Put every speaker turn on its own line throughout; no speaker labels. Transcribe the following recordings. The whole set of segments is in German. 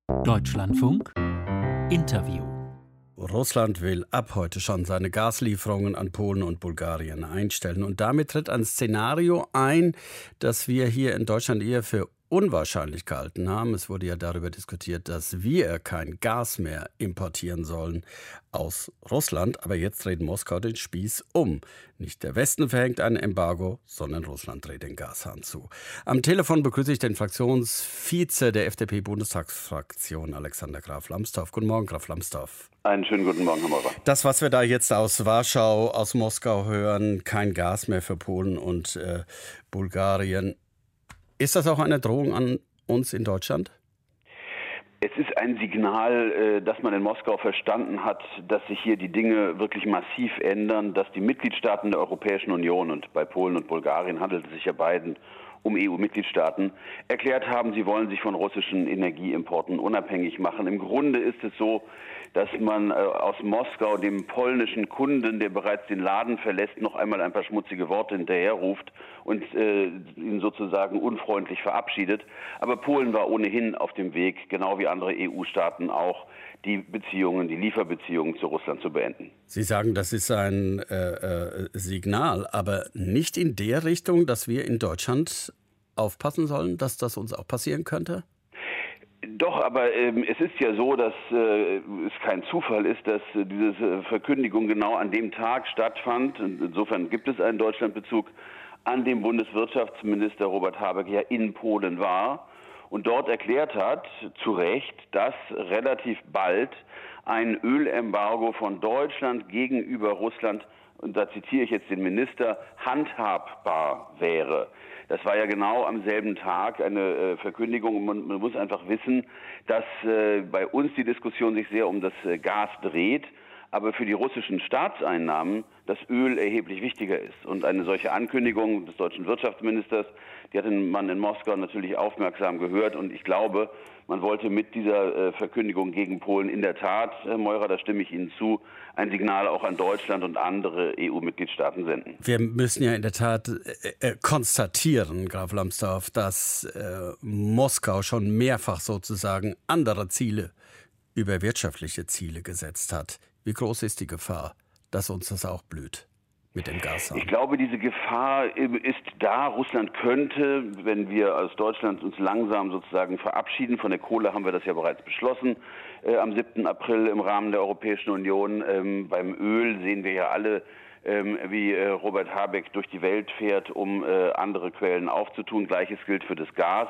Deutschlandfunk Interview.
Russland will ab heute schon seine Gaslieferungen an Polen und Bulgarien einstellen. Und damit tritt ein Szenario ein, das wir hier in Deutschland eher für unwahrscheinlich gehalten haben. Es wurde ja darüber diskutiert, dass wir kein Gas mehr importieren sollen aus Russland. Aber jetzt dreht Moskau den Spieß um. Nicht der Westen verhängt ein Embargo, sondern Russland dreht den Gashahn zu. Am Telefon begrüße ich den Fraktionsvize der FDP-Bundestagsfraktion, Alexander Graf Lambsdorff. Guten Morgen, Graf Lambsdorff.
Einen schönen guten Morgen, Herr Maurer.
Das, was wir da jetzt aus Warschau, aus Moskau hören, kein Gas mehr für Polen und Bulgarien. Ist das auch eine Drohung an uns in Deutschland?
Es ist ein Signal, dass man in Moskau verstanden hat, dass sich hier die Dinge wirklich massiv ändern, dass die Mitgliedstaaten der Europäischen Union, und bei Polen und Bulgarien handelt es sich ja beiden um EU-Mitgliedstaaten, erklärt haben, sie wollen sich von russischen Energieimporten unabhängig machen. Im Grunde ist es so, dass man aus Moskau dem polnischen Kunden, der bereits den Laden verlässt, noch einmal ein paar schmutzige Worte hinterherruft und ihn sozusagen unfreundlich verabschiedet. Aber Polen war ohnehin auf dem Weg, genau wie andere EU-Staaten auch, die Beziehungen, die Lieferbeziehungen zu Russland zu beenden.
Sie sagen, das ist ein Signal, aber nicht in der Richtung, dass wir in Deutschland aufpassen sollen, dass das uns auch passieren könnte?
Doch, aber es ist ja so, dass es kein Zufall ist, dass diese Verkündigung genau an dem Tag stattfand. Insofern gibt es einen Deutschlandbezug, an dem Bundeswirtschaftsminister Robert Habeck ja in Polen war und dort erklärt hat, zu Recht, dass relativ bald ein Ölembargo von Deutschland gegenüber Russland, und da zitiere ich jetzt den Minister, handhabbar wäre. Das war ja genau am selben Tag eine Verkündigung. Man muss einfach wissen, dass bei uns die Diskussion sich sehr um das Gas dreht, aber für die russischen Staatseinnahmen das Öl erheblich wichtiger ist. Und eine solche Ankündigung des deutschen Wirtschaftsministers, die hatte man in Moskau natürlich aufmerksam gehört. Und ich glaube, man wollte mit dieser Verkündigung gegen Polen in der Tat, Herr Meurer, da stimme ich Ihnen zu, ein Signal auch an Deutschland und andere EU-Mitgliedstaaten senden.
Wir müssen ja in der Tat konstatieren, Graf Lambsdorff, dass Moskau schon mehrfach sozusagen andere Ziele über wirtschaftliche Ziele gesetzt hat. Wie groß ist die Gefahr, dass uns das auch blüht mit dem Gashahn?
Ich glaube, diese Gefahr ist da. Russland könnte, wenn wir aus Deutschland uns langsam sozusagen verabschieden, von der Kohle haben wir das ja bereits beschlossen, am 7. April im Rahmen der Europäischen Union. Beim Öl sehen wir ja alle, wie Robert Habeck durch die Welt fährt, um andere Quellen aufzutun. Gleiches gilt für das Gas.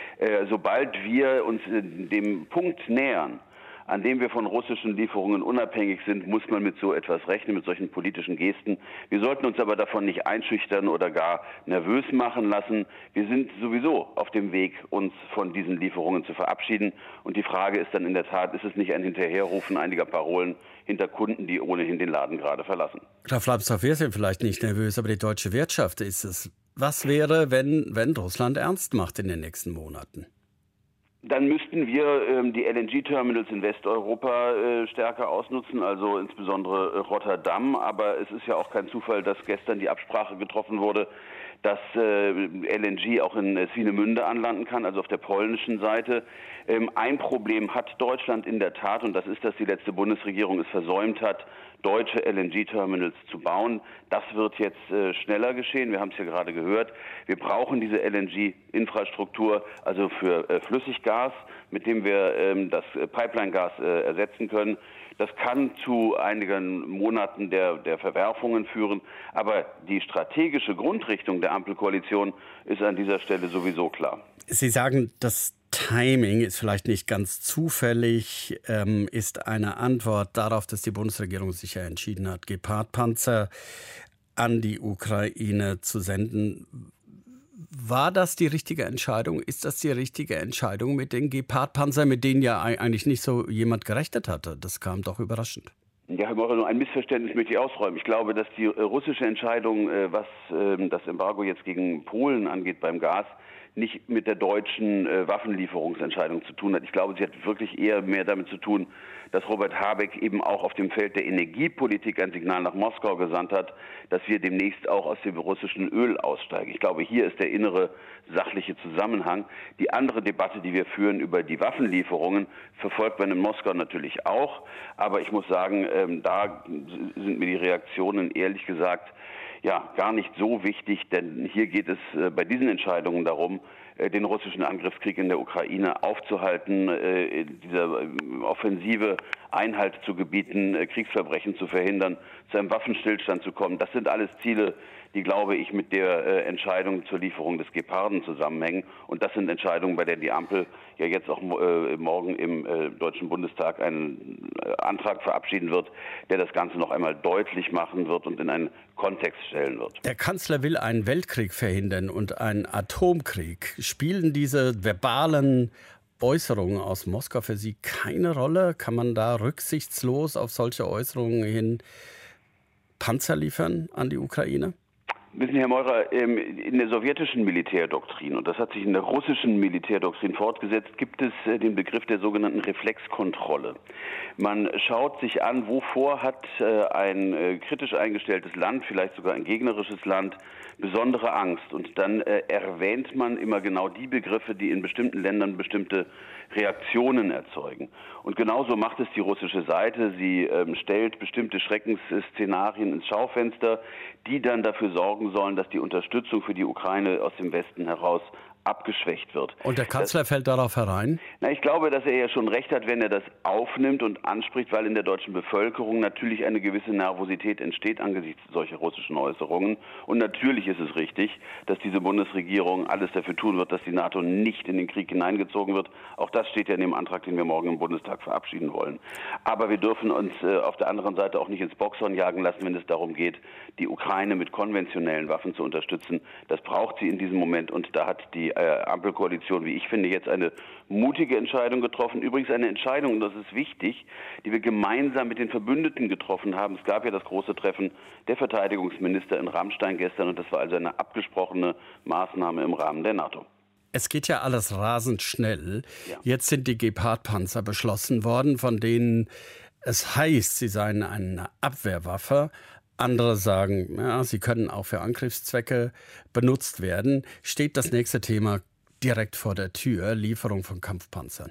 Sobald wir uns dem Punkt nähern, an dem wir von russischen Lieferungen unabhängig sind, muss man mit so etwas rechnen, mit solchen politischen Gesten. Wir sollten uns aber davon nicht einschüchtern oder gar nervös machen lassen. Wir sind sowieso auf dem Weg, uns von diesen Lieferungen zu verabschieden. Und die Frage ist dann in der Tat, ist es nicht ein Hinterherrufen einiger Parolen hinter Kunden, die ohnehin den Laden gerade verlassen?
Graf Lambsdorff, wir sind vielleicht nicht nervös, aber die deutsche Wirtschaft ist es. Was wäre, wenn Russland ernst macht in den nächsten Monaten?
Dann müssten wir die LNG-Terminals in Westeuropa stärker ausnutzen, also insbesondere Rotterdam. Aber es ist ja auch kein Zufall, dass gestern die Absprache getroffen wurde, dass LNG auch in Swinemünde anlanden kann, also auf der polnischen Seite. Ein Problem hat Deutschland in der Tat, und das ist, dass die letzte Bundesregierung es versäumt hat, deutsche LNG-Terminals zu bauen. Das wird jetzt schneller geschehen. Wir haben es ja gerade gehört. Wir brauchen diese LNG-Infrastruktur, also für Flüssiggas, mit dem wir das Pipeline-Gas ersetzen können. Das kann zu einigen Monaten der Verwerfungen führen. Aber die strategische Grundrichtung der Ampelkoalition ist an dieser Stelle sowieso klar.
Sie sagen, das Timing ist vielleicht nicht ganz zufällig, ist eine Antwort darauf, dass die Bundesregierung sich ja entschieden hat, Gepard-Panzer an die Ukraine zu senden. War das die richtige Entscheidung? Ist das die richtige Entscheidung mit den Gepard-Panzern, mit denen ja eigentlich nicht so jemand gerechnet hatte? Das kam doch überraschend.
Ja, Herr Maurer, nur ein Missverständnis möchte ich ausräumen. Ich glaube, dass die russische Entscheidung, was das Embargo jetzt gegen Polen angeht beim Gas, nicht mit der deutschen Waffenlieferungsentscheidung zu tun hat. Ich glaube, sie hat wirklich eher mehr damit zu tun, dass Robert Habeck eben auch auf dem Feld der Energiepolitik ein Signal nach Moskau gesandt hat, dass wir demnächst auch aus dem russischen Öl aussteigen. Ich glaube, hier ist der innere sachliche Zusammenhang. Die andere Debatte, die wir führen über die Waffenlieferungen, verfolgt man in Moskau natürlich auch. Aber ich muss sagen, da sind mir die Reaktionen ehrlich gesagt gar nicht so wichtig, denn hier geht es bei diesen Entscheidungen darum, den russischen Angriffskrieg in der Ukraine aufzuhalten, dieser Offensive Einhalt zu gebieten, Kriegsverbrechen zu verhindern, zu einem Waffenstillstand zu kommen. Das sind alles Ziele, die, glaube ich, mit der Entscheidung zur Lieferung des Geparden zusammenhängen. Und das sind Entscheidungen, bei denen die Ampel ja jetzt auch morgen im Deutschen Bundestag einen Antrag verabschieden wird, der das Ganze noch einmal deutlich machen wird und in einen Kontext stellen wird.
Der Kanzler will einen Weltkrieg verhindern und einen Atomkrieg. Spielen diese verbalen Äußerungen aus Moskau für Sie keine Rolle? Kann man da rücksichtslos auf solche Äußerungen hin Panzer liefern an die Ukraine?
Wissen Sie, Herr Meurer, in der sowjetischen Militärdoktrin, und das hat sich in der russischen Militärdoktrin fortgesetzt, gibt es den Begriff der sogenannten Reflexkontrolle. Man schaut sich an, wovor hat ein kritisch eingestelltes Land, vielleicht sogar ein gegnerisches Land, besondere Angst. Und dann erwähnt man immer genau die Begriffe, die in bestimmten Ländern bestimmte Reaktionen erzeugen. Und genauso macht es die russische Seite. Sie stellt bestimmte Schreckensszenarien ins Schaufenster, die dann dafür sorgen sollen, dass die Unterstützung für die Ukraine aus dem Westen heraus abgeschwächt wird.
Und der Kanzler fällt darauf herein?
Ich glaube, dass er ja schon recht hat, wenn er das aufnimmt und anspricht, weil in der deutschen Bevölkerung natürlich eine gewisse Nervosität entsteht angesichts solcher russischen Äußerungen. Und natürlich ist es richtig, dass diese Bundesregierung alles dafür tun wird, dass die NATO nicht in den Krieg hineingezogen wird. Auch das steht ja in dem Antrag, den wir morgen im Bundestag verabschieden wollen. Aber wir dürfen uns auf der anderen Seite auch nicht ins Boxhorn jagen lassen, wenn es darum geht, die Ukraine mit konventionellen Waffen zu unterstützen. Das braucht sie in diesem Moment, und da hat die Ampelkoalition, wie ich finde, jetzt eine mutige Entscheidung getroffen. Übrigens eine Entscheidung, und das ist wichtig, die wir gemeinsam mit den Verbündeten getroffen haben. Es gab ja das große Treffen der Verteidigungsminister in Ramstein gestern, und das war also eine abgesprochene Maßnahme im Rahmen der NATO.
Es geht ja alles rasend schnell.
Ja.
Jetzt sind die Gepard-Panzer beschlossen worden, von denen es heißt, sie seien eine Abwehrwaffe. Andere sagen, ja, sie können auch für Angriffszwecke benutzt werden. Steht das nächste Thema direkt vor der Tür, Lieferung von Kampfpanzern?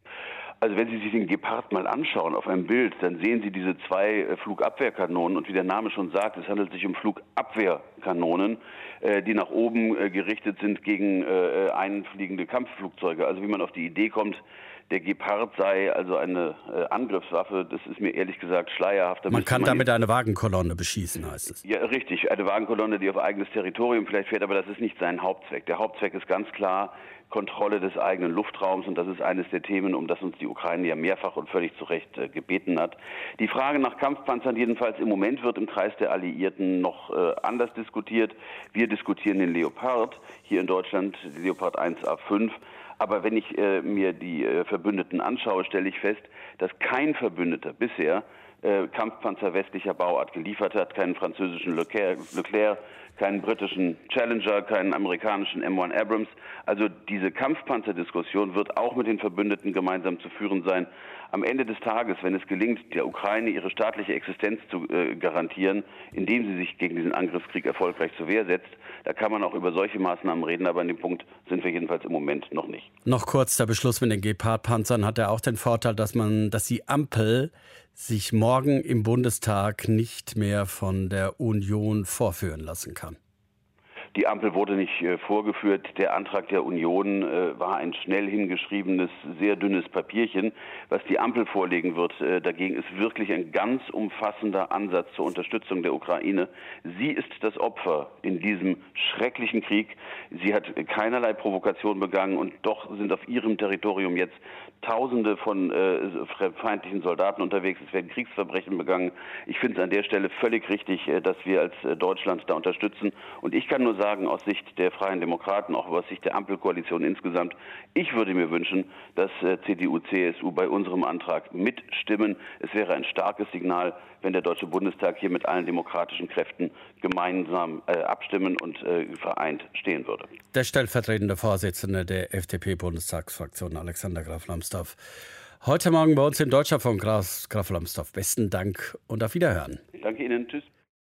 Also wenn Sie sich den Gepard mal anschauen auf einem Bild, dann sehen Sie diese zwei Flugabwehrkanonen, und wie der Name schon sagt, es handelt sich um Flugabwehrkanonen, die nach oben gerichtet sind gegen einfliegende Kampfflugzeuge. Also wie man auf die Idee kommt, der Gepard sei also eine Angriffswaffe, das ist mir ehrlich gesagt schleierhaft.
Man kann damit eine Wagenkolonne beschießen, heißt es.
Ja, richtig. Eine Wagenkolonne, die auf eigenes Territorium vielleicht fährt, aber das ist nicht sein Hauptzweck. Der Hauptzweck ist ganz klar Kontrolle des eigenen Luftraums, und das ist eines der Themen, um das uns die Ukraine ja mehrfach und völlig zu Recht gebeten hat. Die Frage nach Kampfpanzern jedenfalls im Moment wird im Kreis der Alliierten noch anders diskutiert. Wir diskutieren den Leopard, hier in Deutschland die Leopard 1A5. Aber wenn ich mir die Verbündeten anschaue, stelle ich fest, dass kein Verbündeter bisher Kampfpanzer westlicher Bauart geliefert hat, keinen französischen Leclerc, keinen britischen Challenger, keinen amerikanischen M1 Abrams. Also diese Kampfpanzerdiskussion wird auch mit den Verbündeten gemeinsam zu führen sein. Am Ende des Tages, wenn es gelingt, der Ukraine ihre staatliche Existenz zu garantieren, indem sie sich gegen diesen Angriffskrieg erfolgreich zur Wehr setzt, da kann man auch über solche Maßnahmen reden, aber an dem Punkt sind wir jedenfalls im Moment noch nicht.
Noch kurz, der Beschluss mit den Gepard-Panzern hat ja auch den Vorteil, dass die Ampel sich morgen im Bundestag nicht mehr von der Union vorführen lassen kann.
Die Ampel wurde nicht vorgeführt. Der Antrag der Union war ein schnell hingeschriebenes, sehr dünnes Papierchen. Was die Ampel vorlegen wird, dagegen ist wirklich ein ganz umfassender Ansatz zur Unterstützung der Ukraine. Sie ist das Opfer in diesem schrecklichen Krieg. Sie hat keinerlei Provokation begangen, und doch sind auf ihrem Territorium jetzt Tausende von feindlichen Soldaten unterwegs. Es werden Kriegsverbrechen begangen. Ich finde es an der Stelle völlig richtig, dass wir als Deutschland da unterstützen. Und ich kann nur sagen aus Sicht der Freien Demokraten, auch aus Sicht der Ampelkoalition insgesamt. Ich würde mir wünschen, dass CDU, CSU bei unserem Antrag mitstimmen. Es wäre ein starkes Signal, wenn der Deutsche Bundestag hier mit allen demokratischen Kräften gemeinsam abstimmen und vereint stehen würde.
Der stellvertretende Vorsitzende der FDP-Bundestagsfraktion, Alexander Graf Lambsdorff. Heute Morgen bei uns in Deutschlandfunk, Graf Lambsdorff. Besten Dank und auf Wiederhören.
Ich danke Ihnen. Tschüss.